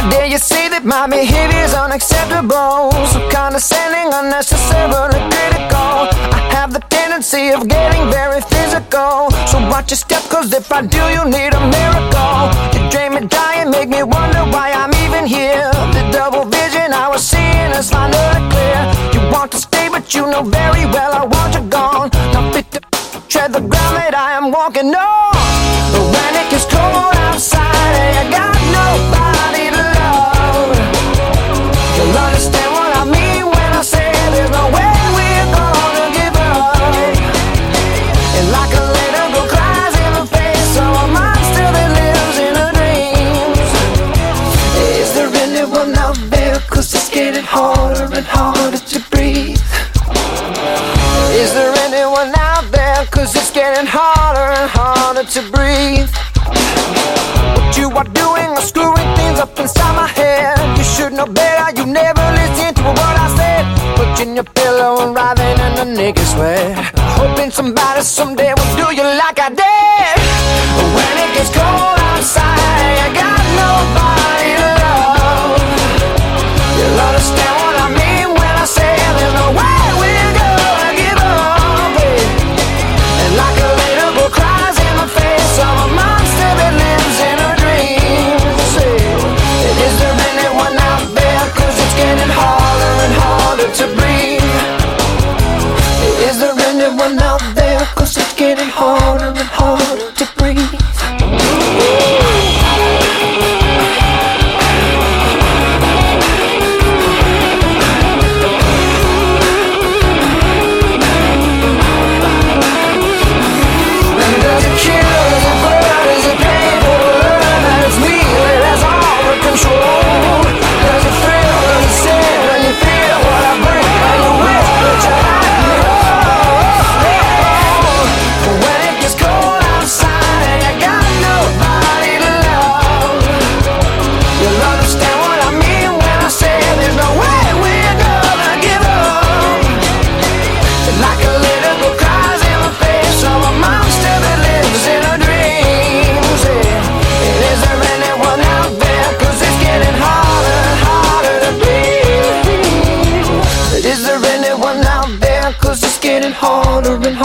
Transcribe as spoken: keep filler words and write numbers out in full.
Dare you say that my behavior's unacceptable? So condescending, unnecessarily critical. I have the tendency of getting very physical. So watch your step, cause if I do, you need a miracle. You drain me dry and make me wonder why I'm even here. The double vision I was seeing is finally clear. You want to stay, but you know very well I want you gone. Not fit to tread the ground that I am walking on. But when it gets cold outside and you got nobody to love, you'll understand what I mean when I say there's no way we're gonna give up. And like a little girl cries in the face of a monster that lives in her dreams. Is there anyone out there? Cause it's getting harder and harder to breathe. Is there anyone out there? Cause it's getting harder and harder to breathe. What you are doing is screwing things up inside my head. You should know better, you never listen to what I said. Putting your pillow and writhing in the naked sweat, hoping somebody someday will do you like I did. But when it gets cold outside, you got nobody to love. You'll understand what I mean when I say there's no way we're gonna give up, babe. And like a little girl cries in the face of a monster that lives in her dreams. Is there anyone out there? Cause it's getting harder and harder to breathe. Is there anyone out there? Cause it's getting harder and harder to breathe. Harder and